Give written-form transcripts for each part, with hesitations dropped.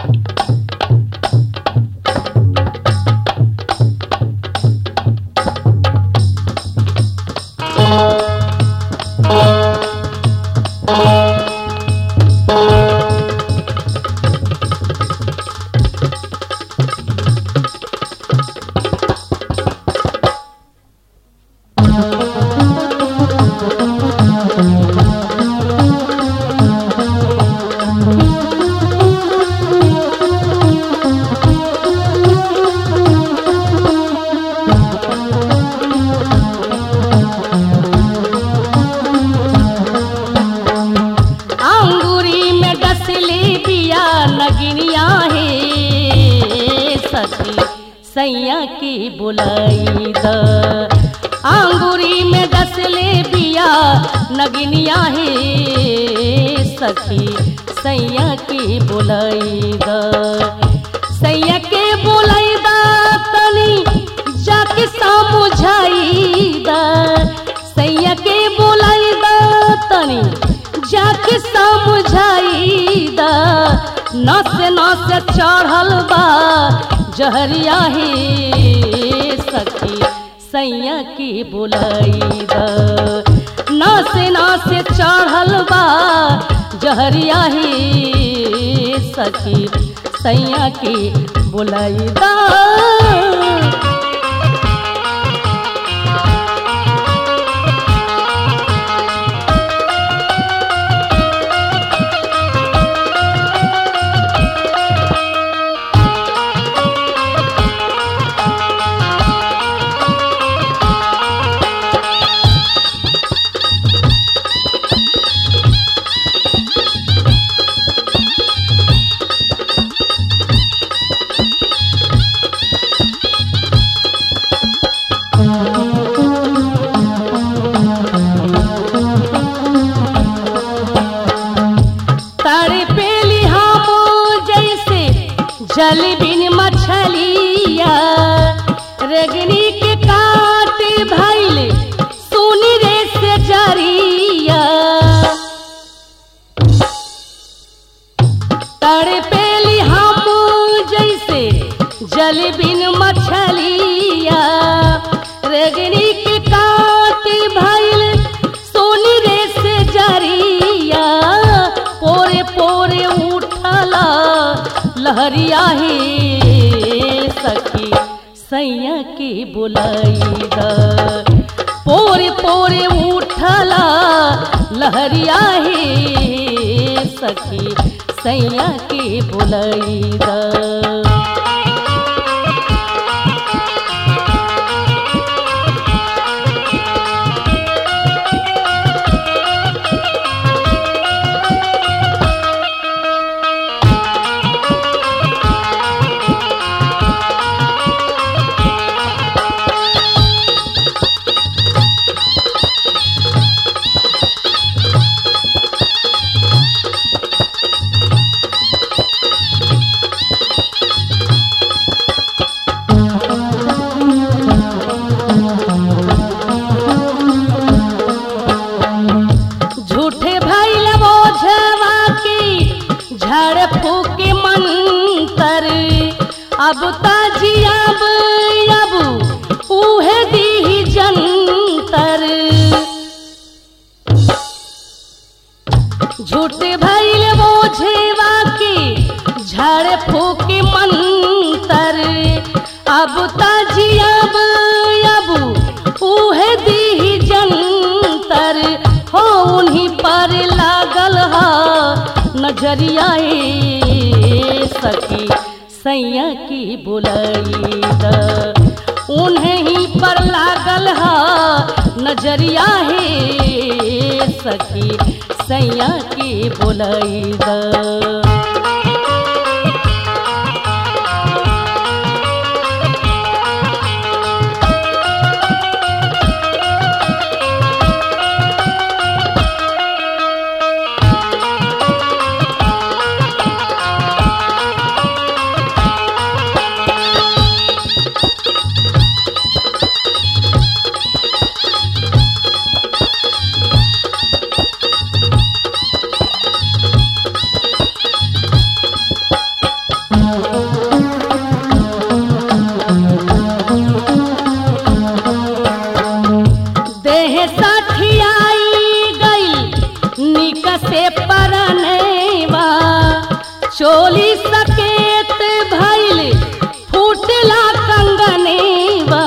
सैया की बुलाई द आंगूरी में डसले बिया नगिनिया है सखी सैया की बुलाई द सैया के बुलाई द तनी जाके समझाई द सैया के बुलाई द तनी जाके समझाई द नस नस चढ़ल बा जहरिया ही सखी सैया की बुलाई द नासे नासे चढ़ल बा जहरिया ही सखी सैया की बुलाई द जल बिन मछलिया रेगनी के काट भइल सुनी रे से जरिया तड़पेली हम जैसे जल बिन मछलिया रेगनी के काट भइल सुनी रे से जरिया पोरे पोरे उठला लहरिया ही सखी सैया की बुलाई द पोरे पोरे उठला लहरिया ही सखी सैया की बुलाई द अब ताजियाब अब उहे दी जंतर झूठे भइल बोझेवा के झाड़ फूक मंतर अब ताजियाब अब उहे दी जंतर हो उन्हीं पर लागल हा नजरिया सखी सैया की बुलाई द उन्हें ही पर लागल हा नजरिया है सखी सैया की बुलाई द देह सठियाई गई निक से परनेवा चोली सकेत भइल फूटला कंगनेवा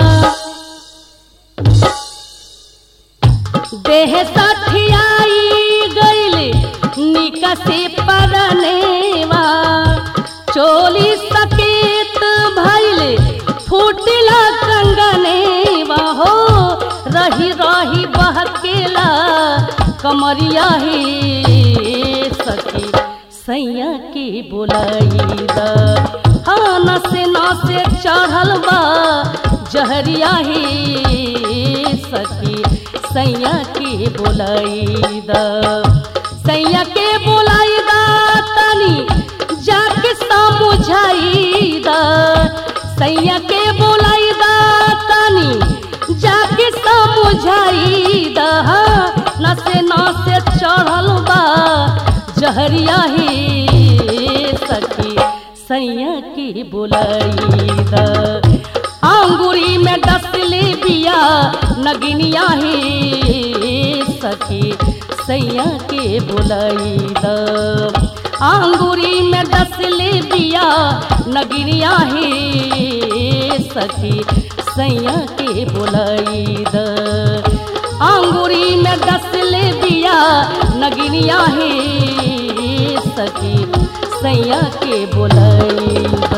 देह सठियाई गइल निक से परनेवा चोली सकेत भइल फूटला कंगनेवा हो रही रही बहकेला कमरिया ही सखी सैया के बोलाईदा हाँ नसे नसे चढ़ल बा जहरिया ही सखी सैया के बोलाईदा सैया के बोलाईदा तनी जाके समझाईदा सैया के बोलाईदा तनी जाके समझाईदा नसे नसे चढ़ल बा जहरिया ही सखी सैया के बोलाईदा अंगूरी में डसले बिया नगिनिया ही सखी सैया के बोलाईदा अंगूरी में डसले बिया नगिनिया ही सखी सैया के बोलाईदा अंगूरी में डसले बिया नगिनिया ही सखी सैया के बोलाईदा।